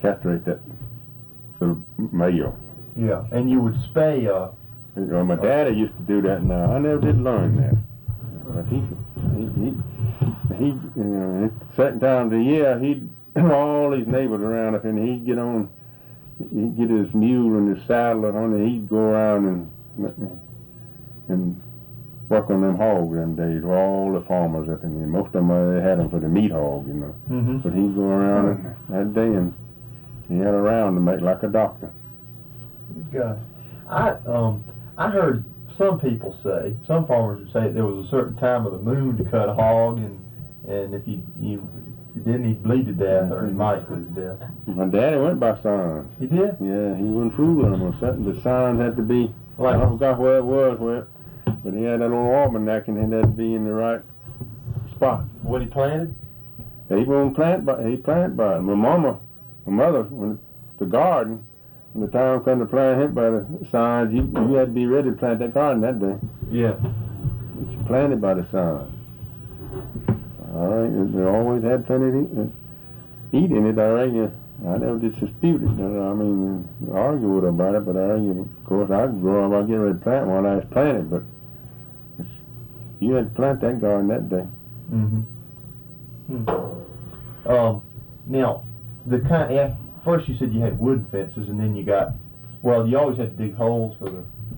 castrate that little male. Yeah, and you would spay. My daddy used to do that. Now I never did learn that, but he certain times of the year he'd all these neighbors around up, and he'd get his mule and his saddle on, and he'd go around and work on them hogs them days. All the farmers up in here, most of them they had them for the meat hog, you know. Mm-hmm. But he'd go around that day and he had a round to make like a doctor. God, I heard some people say, some farmers would say there was a certain time of the moon to cut a hog, and if you didn't, he'd bleed to death, or he might bleed to death. My daddy went by signs. He did? Yeah, he wasn't fooling them or something. The signs had to be, I forgot where it was, but he had that little almanac and it had to be in the right spot. What he planted? He won't plant by it. My mother, when the garden, when the time come to plant him by the signs, you had to be ready to plant that garden that day. Yeah. She planted by the signs. All right, they always had plenty to eat in it. All right, I never did dispute it. Argue with her about it, but of course, I could grow up, I get ready to plant one, I was planted, but you had to plant that garden that day. Mm-hmm. Now, first you said you had wooden fences, and then you always had to dig holes for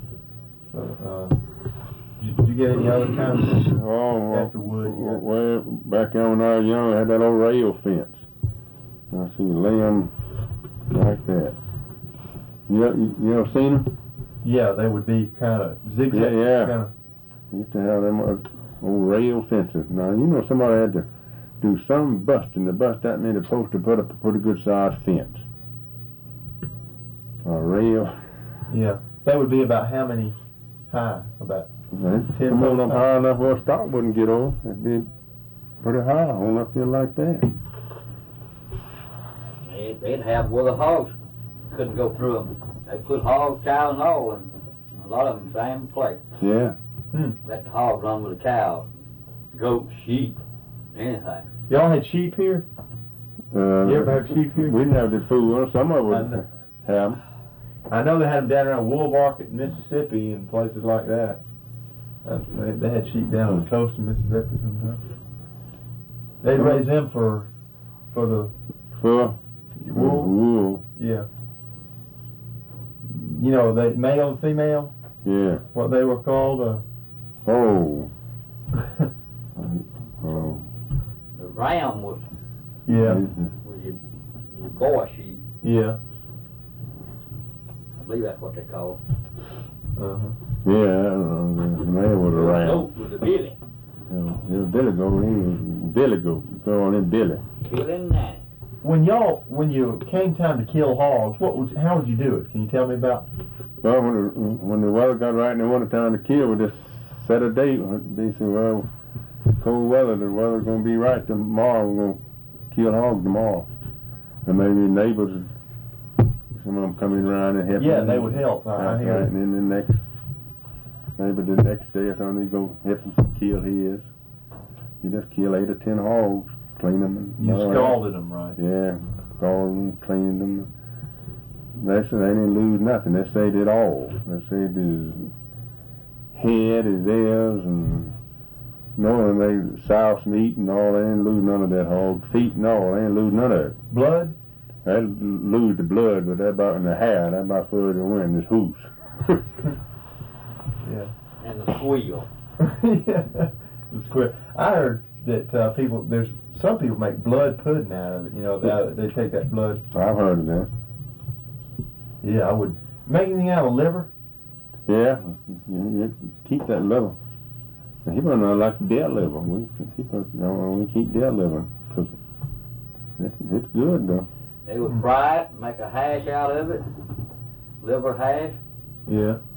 did you get any other kind of fences after wood? Well, back then when I was young, I had that old rail fence. I see you lay them like that. You ever seen them? Yeah, they would be kind of zigzag. Yeah. Used to have them old rail fences. Now, somebody had to do some busting to bust that many posts to put up a pretty good sized fence. A rail. Yeah. That would be about how many high? About 10 come on up high enough where a stock wouldn't get on. It'd be pretty high on up there like that. They'd have where the hogs couldn't go through them. They put hogs, cows, and all, and a lot of them same place. Yeah. Let the hogs run with the cows, goats, sheep, anything. Y'all had sheep here? You ever have sheep here? We didn't have the food. Some of them have them. I know they had them down around Woolbark, Mississippi, and places like that. They had sheep down on the coast of Mississippi sometimes. They'd raise them for the wool. Yeah. They male and female. Yeah. What they were called. Oh. The ram was. Yeah. Was your boy sheep. Yeah. I believe that's what they call. Yeah, the man was a ram. The goat was a billy. Billy goat. He was Billy goat. Go on in Billy. Killing that. When you came time to kill hogs, how would you do it? Can you tell me about? Well, when the weather got right and they wanted time to kill, we just set a date. They said, well, cold weather, the weather's going to be right tomorrow. We're going to kill hogs tomorrow. And maybe neighbors, some of them coming around and help. Yeah, they would help. I hear it. And then maybe the next day or something, they go help him kill his. You just kill 8 or 10 hogs, clean them. You scalded them, right? Yeah, scalded them, cleaned them. They said they didn't lose nothing. They saved it all. They saved his head, his ears, and they souse meat and all. They didn't lose none of that hog. Feet and all. They didn't lose none of it. Blood? They lose the blood, but that about in the hair. That about further than wind. This hoofs. Yeah. And the squeal. Yeah. The squeal. I heard that some people make blood pudding out of it. They take that blood. I've heard of that. Yeah, I would. Make anything out of liver? Yeah, you keep that liver. People don't like deer liver. We keep deer liver because it's good though. They would fry it, make a hash out of it, liver hash. Yeah.